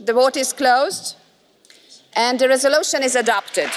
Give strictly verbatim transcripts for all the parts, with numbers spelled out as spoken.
The vote is closed and the resolution is adopted.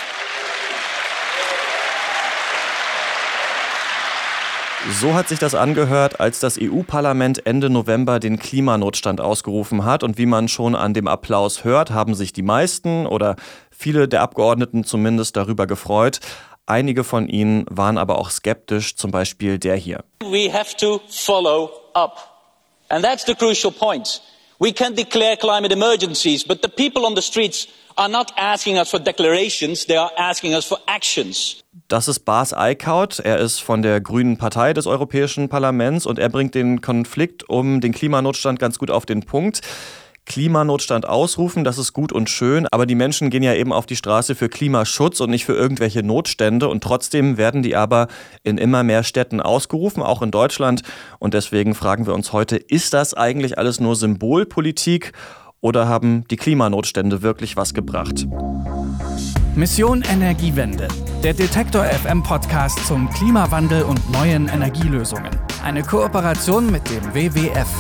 So hat sich das angehört, als das E U-Parlament Ende November den Klimanotstand ausgerufen hat. Und wie man schon an dem Applaus hört, haben sich die meisten oder viele der Abgeordneten zumindest darüber gefreut. Einige von ihnen waren aber auch skeptisch, zum Beispiel der hier. We have to follow up. And that's the crucial point. We can declare climate emergencies, but the people on the streets are not asking us for declarations, they are asking us for actions. Das ist Bas Eickhout. Er ist von der Grünen Partei des Europäischen Parlaments und er bringt den Konflikt um den Klimanotstand ganz gut auf den Punkt. Klimanotstand ausrufen, das ist gut und schön, aber die Menschen gehen ja eben auf die Straße für Klimaschutz und nicht für irgendwelche Notstände und trotzdem werden die aber in immer mehr Städten ausgerufen, auch in Deutschland. Und deswegen fragen wir uns heute, ist das eigentlich alles nur Symbolpolitik oder haben die Klimanotstände wirklich was gebracht? Mission Energiewende, der Detektor F M Podcast zum Klimawandel und neuen Energielösungen. Eine Kooperation mit dem W W F.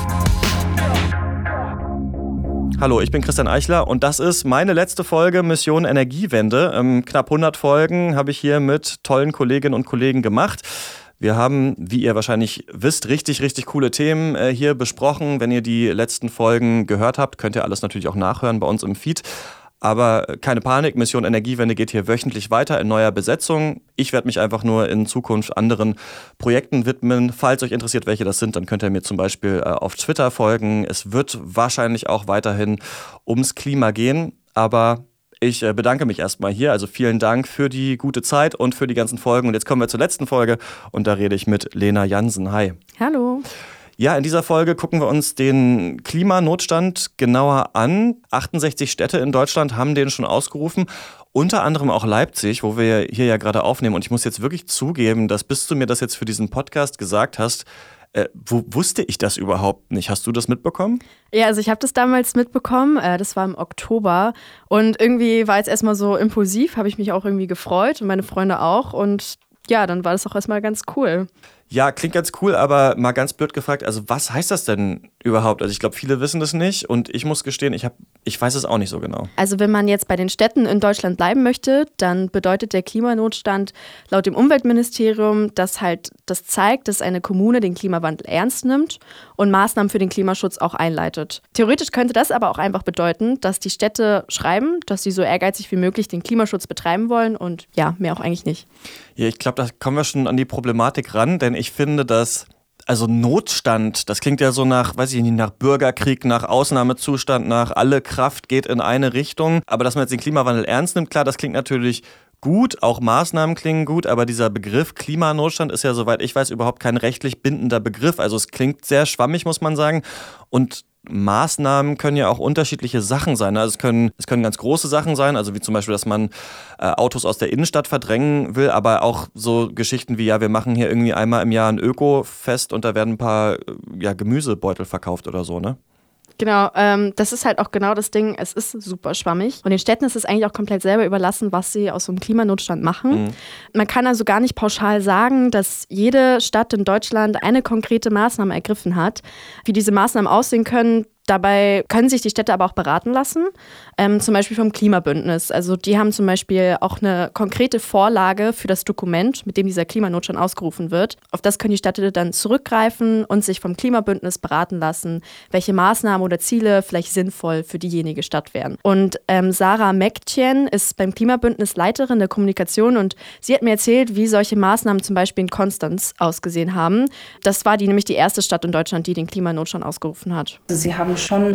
Hallo, ich bin Christian Eichler und das ist meine letzte Folge Mission Energiewende. Ähm, knapp hundert Folgen habe ich hier mit tollen Kolleginnen und Kollegen gemacht. Wir haben, wie ihr wahrscheinlich wisst, richtig, richtig coole Themen äh, hier besprochen. Wenn ihr die letzten Folgen gehört habt, könnt ihr alles natürlich auch nachhören bei uns im Feed. Aber keine Panik, Mission Energiewende geht hier wöchentlich weiter in neuer Besetzung. Ich werde mich einfach nur in Zukunft anderen Projekten widmen. Falls euch interessiert, welche das sind, dann könnt ihr mir zum Beispiel äh, auf Twitter folgen. Es wird wahrscheinlich auch weiterhin ums Klima gehen, aber ich äh, bedanke mich erstmal hier. Also vielen Dank für die gute Zeit und für die ganzen Folgen. Und jetzt kommen wir zur letzten Folge und da rede ich mit Lena Jansen. Hi. Hallo. Ja, in dieser Folge gucken wir uns den Klimanotstand genauer an. achtundsechzig Städte in Deutschland haben den schon ausgerufen, unter anderem auch Leipzig, wo wir hier ja gerade aufnehmen. Und ich muss jetzt wirklich zugeben, dass bis du mir das jetzt für diesen Podcast gesagt hast, äh, wo wusste ich das überhaupt nicht? Hast du das mitbekommen? Ja, also ich habe das damals mitbekommen, äh, das war im Oktober und irgendwie war jetzt erstmal so impulsiv, habe ich mich auch irgendwie gefreut und meine Freunde auch und ja, dann war das auch erstmal ganz cool. Ja, klingt ganz cool, aber mal ganz blöd gefragt, also was heißt das denn überhaupt? Also ich glaube, viele wissen das nicht und ich muss gestehen, ich, hab, ich weiß es auch nicht so genau. Also wenn man jetzt bei den Städten in Deutschland bleiben möchte, dann bedeutet der Klimanotstand laut dem Umweltministerium, dass halt das zeigt, dass eine Kommune den Klimawandel ernst nimmt und Maßnahmen für den Klimaschutz auch einleitet. Theoretisch könnte das aber auch einfach bedeuten, dass die Städte schreiben, dass sie so ehrgeizig wie möglich den Klimaschutz betreiben wollen und ja, mehr auch eigentlich nicht. Ja, ich glaube, da kommen wir schon an die Problematik ran, denn ich finde, dass, also Notstand, das klingt ja so nach, weiß ich nicht, nach Bürgerkrieg, nach Ausnahmezustand, nach alle Kraft geht in eine Richtung. Aber dass man jetzt den Klimawandel ernst nimmt, klar, das klingt natürlich gut, auch Maßnahmen klingen gut, aber dieser Begriff Klimanotstand ist ja, soweit ich weiß, überhaupt kein rechtlich bindender Begriff. Also es klingt sehr schwammig, muss man sagen. Und Maßnahmen können ja auch unterschiedliche Sachen sein. Also es können, es können ganz große Sachen sein, also wie zum Beispiel, dass man äh, Autos aus der Innenstadt verdrängen will, aber auch so Geschichten wie, ja, wir machen hier irgendwie einmal im Jahr ein Öko-Fest und da werden ein paar ja, Gemüsebeutel verkauft oder so, ne? Genau, ähm, das ist halt auch genau das Ding, es ist super schwammig und den Städten ist es eigentlich auch komplett selber überlassen, was sie aus so einem Klimanotstand machen. Mhm. Man kann also gar nicht pauschal sagen, dass jede Stadt in Deutschland eine konkrete Maßnahme ergriffen hat. Wie diese Maßnahmen aussehen können, dabei können sich die Städte aber auch beraten lassen, ähm, zum Beispiel vom Klimabündnis. Also die haben zum Beispiel auch eine konkrete Vorlage für das Dokument, mit dem dieser Klimanotstand ausgerufen wird. Auf das können die Städte dann zurückgreifen und sich vom Klimabündnis beraten lassen, welche Maßnahmen oder Ziele vielleicht sinnvoll für diejenige Stadt wären. Und ähm, Sarah Mektjen ist beim Klimabündnis Leiterin der Kommunikation und sie hat mir erzählt, wie solche Maßnahmen zum Beispiel in Konstanz ausgesehen haben. Das war die nämlich die erste Stadt in Deutschland, die den Klimanotstand ausgerufen hat. Sie haben schon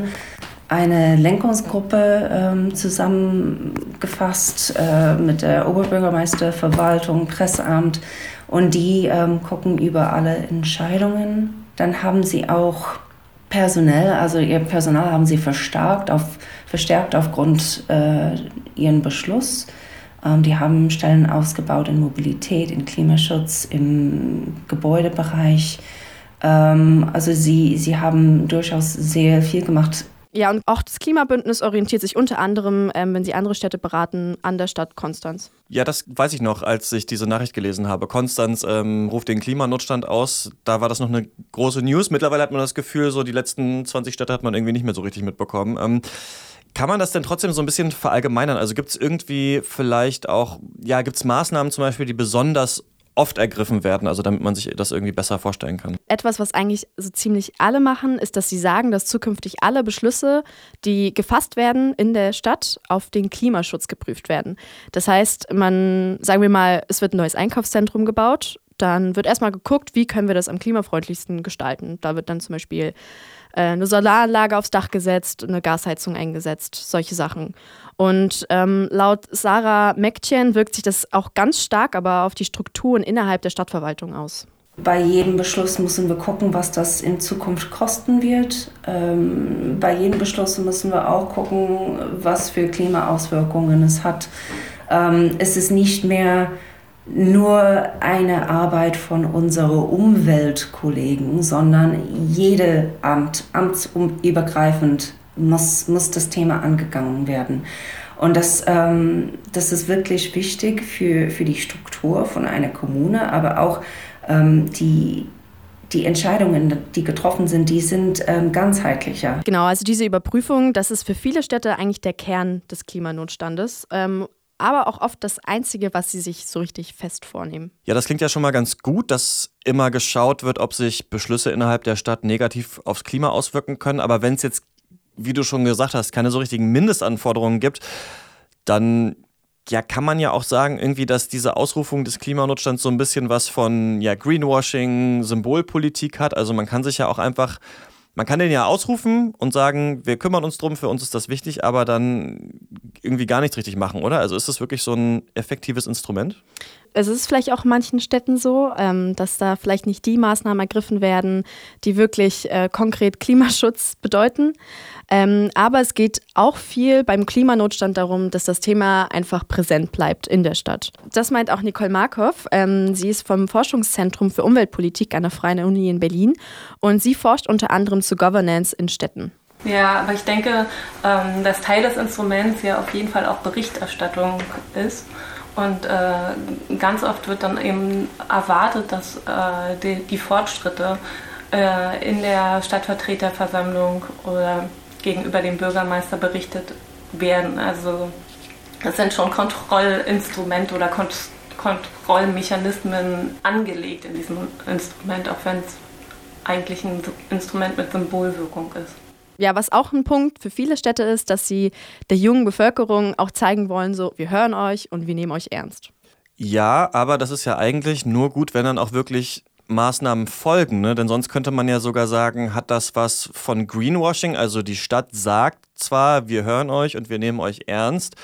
eine Lenkungsgruppe ähm, zusammengefasst äh, mit der Oberbürgermeister, Verwaltung, Presseamt und die ähm, gucken über alle Entscheidungen. Dann haben sie auch personell, also ihr Personal haben sie verstärkt, auf, verstärkt aufgrund äh, ihren Beschluss. Ähm, die haben Stellen ausgebaut in Mobilität, in Klimaschutz, im Gebäudebereich. Also sie, sie haben durchaus sehr viel gemacht. Ja, und auch das Klimabündnis orientiert sich unter anderem, ähm, wenn sie andere Städte beraten, an der Stadt Konstanz. Ja, das weiß ich noch, als ich diese Nachricht gelesen habe. Konstanz ähm, ruft den Klimanotstand aus. Da war das noch eine große News. Mittlerweile hat man das Gefühl, so die letzten zwanzig Städte hat man irgendwie nicht mehr so richtig mitbekommen. Ähm, Kann man das denn trotzdem so ein bisschen verallgemeinern? Also gibt es irgendwie vielleicht auch, ja, gibt es Maßnahmen zum Beispiel, die besonders oft ergriffen werden, also damit man sich das irgendwie besser vorstellen kann? Etwas, was eigentlich so ziemlich alle machen, ist, dass sie sagen, dass zukünftig alle Beschlüsse, die gefasst werden in der Stadt, auf den Klimaschutz geprüft werden. Das heißt, man, sagen wir mal, es wird ein neues Einkaufszentrum gebaut, dann wird erstmal geguckt, wie können wir das am klimafreundlichsten gestalten. Da wird dann zum Beispiel äh, eine Solaranlage aufs Dach gesetzt, eine Gasheizung eingesetzt, solche Sachen. Und ähm, laut Sarah Mäktjen wirkt sich das auch ganz stark aber auf die Strukturen innerhalb der Stadtverwaltung aus. Bei jedem Beschluss müssen wir gucken, was das in Zukunft kosten wird. Ähm, bei jedem Beschluss müssen wir auch gucken, was für Klimaauswirkungen es hat. Ähm, es ist nicht mehr nur eine Arbeit von unseren Umweltkollegen, sondern jede Amt, amtsübergreifend muss, muss das Thema angegangen werden. Und das, ähm, das ist wirklich wichtig für, für die Struktur von einer Kommune, aber auch ähm, die, die Entscheidungen, die getroffen sind, die sind ähm, ganzheitlicher. Genau, also diese Überprüfung, das ist für viele Städte eigentlich der Kern des Klimanotstandes. Ähm, aber auch oft das Einzige, was sie sich so richtig fest vornehmen. Ja, das klingt ja schon mal ganz gut, dass immer geschaut wird, ob sich Beschlüsse innerhalb der Stadt negativ aufs Klima auswirken können. Aber wenn es jetzt, wie du schon gesagt hast, keine so richtigen Mindestanforderungen gibt, dann ja, kann man ja auch sagen, irgendwie, dass diese Ausrufung des Klimanotstands so ein bisschen was von ja, Greenwashing, Symbolpolitik hat. Also man kann sich ja auch einfach, man kann den ja ausrufen und sagen, wir kümmern uns drum, für uns ist das wichtig, aber dann irgendwie gar nichts richtig machen, oder? Also ist das wirklich so ein effektives Instrument? Es ist vielleicht auch in manchen Städten so, ähm, dass da vielleicht nicht die Maßnahmen ergriffen werden, die wirklich äh, konkret Klimaschutz bedeuten. Ähm, aber es geht auch viel beim Klimanotstand darum, dass das Thema einfach präsent bleibt in der Stadt. Das meint auch Nicole Markov. Ähm, sie ist vom Forschungszentrum für Umweltpolitik an der Freien Uni in Berlin und sie forscht unter anderem zu Governance in Städten. Ja, aber ich denke, ähm, dass Teil des Instruments ja auf jeden Fall auch Berichterstattung ist. Und äh, ganz oft wird dann eben erwartet, dass äh, die, die Fortschritte äh, in der Stadtvertreterversammlung oder gegenüber dem Bürgermeister berichtet werden. Also das sind schon Kontrollinstrumente oder Kont- Kontrollmechanismen angelegt in diesem Instrument, auch wenn es eigentlich ein Instrument mit Symbolwirkung ist. Ja, was auch ein Punkt für viele Städte ist, dass sie der jungen Bevölkerung auch zeigen wollen, so, wir hören euch und wir nehmen euch ernst. Ja, aber das ist ja eigentlich nur gut, wenn dann auch wirklich Maßnahmen folgen, ne? Denn sonst könnte man ja sogar sagen, hat das was von Greenwashing? Also die Stadt sagt zwar, wir hören euch und wir nehmen euch ernst,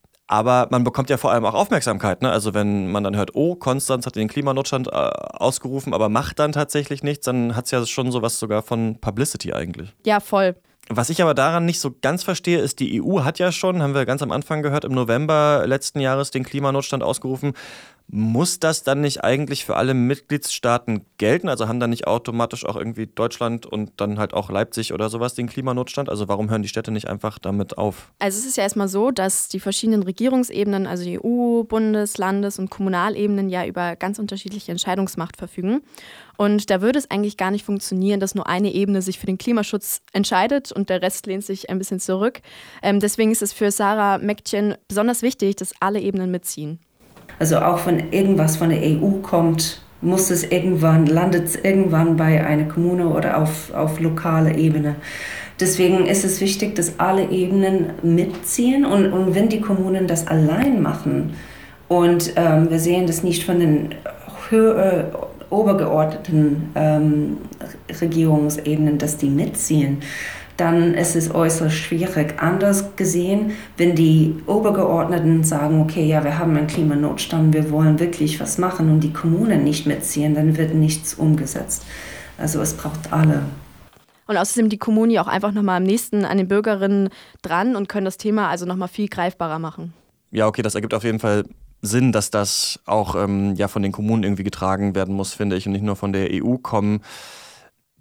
aber man bekommt ja vor allem auch Aufmerksamkeit, ne? Also wenn man dann hört, oh, Konstanz hat den Klimanotstand äh, ausgerufen, aber macht dann tatsächlich nichts, dann hat es ja schon sowas sogar von Publicity eigentlich. Ja, voll. Was ich aber daran nicht so ganz verstehe, ist, die E U hat ja schon, haben wir ganz am Anfang gehört, im November letzten Jahres den Klimanotstand ausgerufen. Muss das dann nicht eigentlich für alle Mitgliedstaaten gelten? Also haben dann nicht automatisch auch irgendwie Deutschland und dann halt auch Leipzig oder sowas den Klimanotstand? Also warum hören die Städte nicht einfach damit auf? Also es ist ja erstmal so, dass die verschiedenen Regierungsebenen, also die E U, Bundes-, Landes- und Kommunalebenen ja über ganz unterschiedliche Entscheidungsmacht verfügen. Und da würde es eigentlich gar nicht funktionieren, dass nur eine Ebene sich für den Klimaschutz entscheidet und der Rest lehnt sich ein bisschen zurück. Ähm, deswegen ist es für Sarah Mäktjen besonders wichtig, dass alle Ebenen mitziehen. Also auch wenn irgendwas von der E U kommt, muss es irgendwann, landet es irgendwann bei einer Kommune oder auf, auf lokaler Ebene. Deswegen ist es wichtig, dass alle Ebenen mitziehen und, und wenn die Kommunen das allein machen und ähm, wir sehen das nicht von den höher, äh, obergeordneten ähm, Regierungsebenen, dass die mitziehen, dann ist es äußerst schwierig. Anders gesehen, wenn die Obergeordneten sagen, okay, ja, wir haben einen Klimanotstand, wir wollen wirklich was machen und die Kommunen nicht mitziehen, dann wird nichts umgesetzt. Also es braucht alle. Und außerdem sind die Kommunen ja auch einfach nochmal am nächsten an den Bürgerinnen dran und können das Thema also nochmal viel greifbarer machen. Ja, okay, das ergibt auf jeden Fall Sinn, dass das auch ähm, ja, von den Kommunen irgendwie getragen werden muss, finde ich, und nicht nur von der E U kommen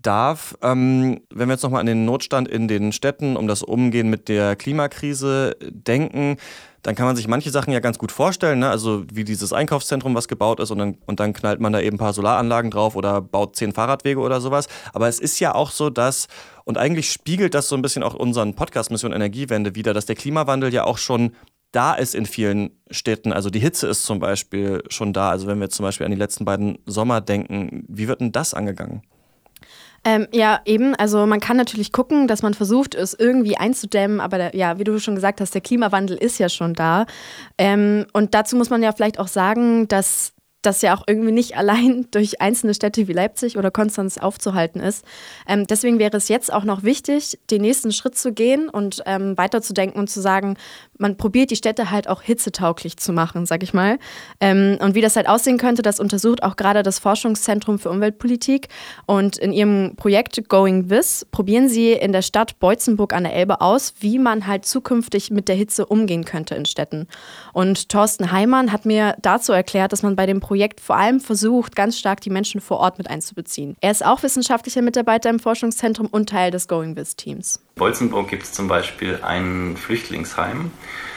darf. Ähm, wenn wir jetzt nochmal an den Notstand in den Städten, um das Umgehen mit der Klimakrise denken, dann kann man sich manche Sachen ja ganz gut vorstellen, ne? Also wie dieses Einkaufszentrum, was gebaut ist und dann, und dann knallt man da eben ein paar Solaranlagen drauf oder baut zehn Fahrradwege oder sowas. Aber es ist ja auch so, dass, und eigentlich spiegelt das so ein bisschen auch unseren Podcast Mission Energiewende wider, dass der Klimawandel ja auch schon da ist in vielen Städten. Also die Hitze ist zum Beispiel schon da. Also wenn wir jetzt zum Beispiel an die letzten beiden Sommer denken, wie wird denn das angegangen? Ähm, ja, eben. Also man kann natürlich gucken, dass man versucht, es irgendwie einzudämmen. Aber der, ja, wie du schon gesagt hast, der Klimawandel ist ja schon da. Ähm, und dazu muss man ja vielleicht auch sagen, dass das ja auch irgendwie nicht allein durch einzelne Städte wie Leipzig oder Konstanz aufzuhalten ist. Ähm, deswegen wäre es jetzt auch noch wichtig, den nächsten Schritt zu gehen und ähm, weiterzudenken und zu sagen, man probiert die Städte halt auch hitzetauglich zu machen, sag ich mal. Ähm, und wie das halt aussehen könnte, das untersucht auch gerade das Forschungszentrum für Umweltpolitik. Und in ihrem Projekt Going With probieren sie in der Stadt Beutzenburg an der Elbe aus, wie man halt zukünftig mit der Hitze umgehen könnte in Städten. Und Thorsten Heimann hat mir dazu erklärt, dass man bei dem Projekt vor allem versucht, ganz stark die Menschen vor Ort mit einzubeziehen. Er ist auch wissenschaftlicher Mitarbeiter im Forschungszentrum und Teil des Going With-Teams. In Beutzenburg gibt es zum Beispiel ein Flüchtlingsheim.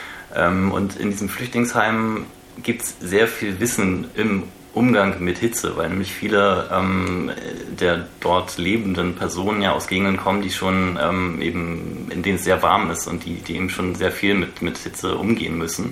Und in diesem Flüchtlingsheim gibt es sehr viel Wissen im Umgang mit Hitze, weil nämlich viele ähm, der dort lebenden Personen ja aus Gegenden kommen, die schon ähm, eben, in denen es sehr warm ist und die, die eben schon sehr viel mit, mit Hitze umgehen müssen.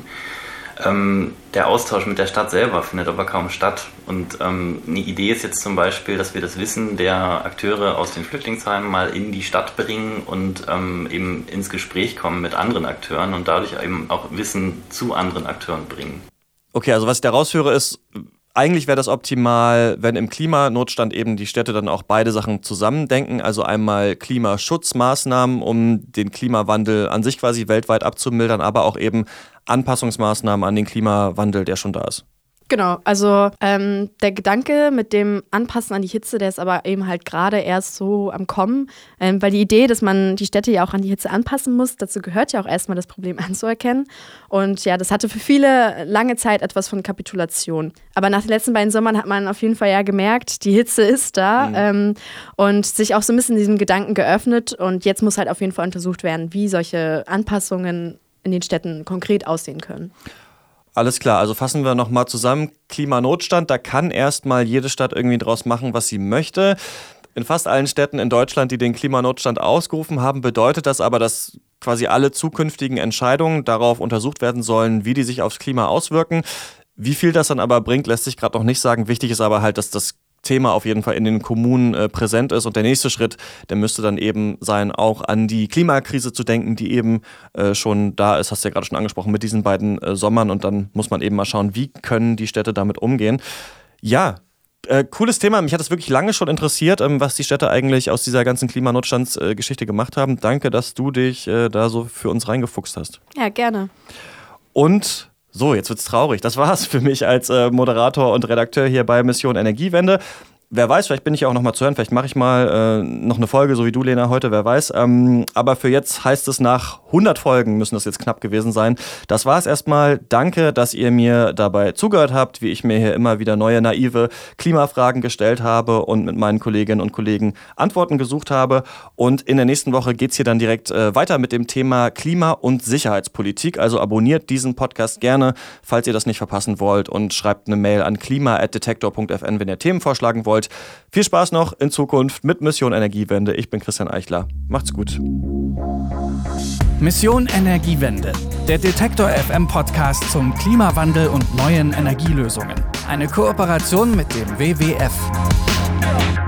Ähm, der Austausch mit der Stadt selber findet aber kaum statt. Und ähm, eine Idee ist jetzt zum Beispiel, dass wir das Wissen der Akteure aus den Flüchtlingsheimen mal in die Stadt bringen und ähm, eben ins Gespräch kommen mit anderen Akteuren und dadurch eben auch Wissen zu anderen Akteuren bringen. Okay, also was ich da rausführe ist, eigentlich wäre das optimal, wenn im Klimanotstand eben die Städte dann auch beide Sachen zusammendenken, also einmal Klimaschutzmaßnahmen, um den Klimawandel an sich quasi weltweit abzumildern, aber auch eben Anpassungsmaßnahmen an den Klimawandel, der schon da ist. Genau, also ähm, der Gedanke mit dem Anpassen an die Hitze, der ist aber eben halt gerade erst so am Kommen, ähm, weil die Idee, dass man die Städte ja auch an die Hitze anpassen muss, dazu gehört ja auch erstmal das Problem anzuerkennen. Und ja, das hatte für viele lange Zeit etwas von Kapitulation. Aber nach den letzten beiden Sommern hat man auf jeden Fall ja gemerkt, die Hitze ist da mhm. ähm, und sich auch so ein bisschen diesem Gedanken geöffnet. Und jetzt muss halt auf jeden Fall untersucht werden, wie solche Anpassungen in den Städten konkret aussehen können. Alles klar, also fassen wir nochmal zusammen. Klimanotstand, da kann erstmal jede Stadt irgendwie draus machen, was sie möchte. In fast allen Städten in Deutschland, die den Klimanotstand ausgerufen haben, bedeutet das aber, dass quasi alle zukünftigen Entscheidungen darauf untersucht werden sollen, wie die sich aufs Klima auswirken. Wie viel das dann aber bringt, lässt sich gerade noch nicht sagen. Wichtig ist aber halt, dass das Thema auf jeden Fall in den Kommunen äh, präsent ist. Und der nächste Schritt, der müsste dann eben sein, auch an die Klimakrise zu denken, die eben äh, schon da ist, hast du ja gerade schon angesprochen, mit diesen beiden äh, Sommern. Und dann muss man eben mal schauen, wie können die Städte damit umgehen. Ja, äh, cooles Thema. Mich hat es wirklich lange schon interessiert, ähm, was die Städte eigentlich aus dieser ganzen Klimanotstandsgeschichte äh, gemacht haben. Danke, dass du dich äh, da so für uns reingefuchst hast. Ja, gerne. Und so, jetzt wird's traurig. Das war's für mich als äh, Moderator und Redakteur hier bei Mission Energiewende. Wer weiß, vielleicht bin ich ja auch noch mal zu hören. Vielleicht mache ich mal äh, noch eine Folge, so wie du, Lena, heute, wer weiß. Ähm, aber für jetzt heißt es, nach hundert Folgen müssen das jetzt knapp gewesen sein. Das war's erstmal. Danke, dass ihr mir dabei zugehört habt, wie ich mir hier immer wieder neue, naive Klimafragen gestellt habe und mit meinen Kolleginnen und Kollegen Antworten gesucht habe. Und in der nächsten Woche geht's hier dann direkt äh, weiter mit dem Thema Klima- und Sicherheitspolitik. Also abonniert diesen Podcast gerne, falls ihr das nicht verpassen wollt, und schreibt eine Mail an klima at detektor punkt f n, wenn ihr Themen vorschlagen wollt. Viel Spaß noch in Zukunft mit Mission Energiewende. Ich bin Christian Eichler. Macht's gut. Mission Energiewende. Der Detektor F M Podcast zum Klimawandel und neuen Energielösungen. Eine Kooperation mit dem W W F.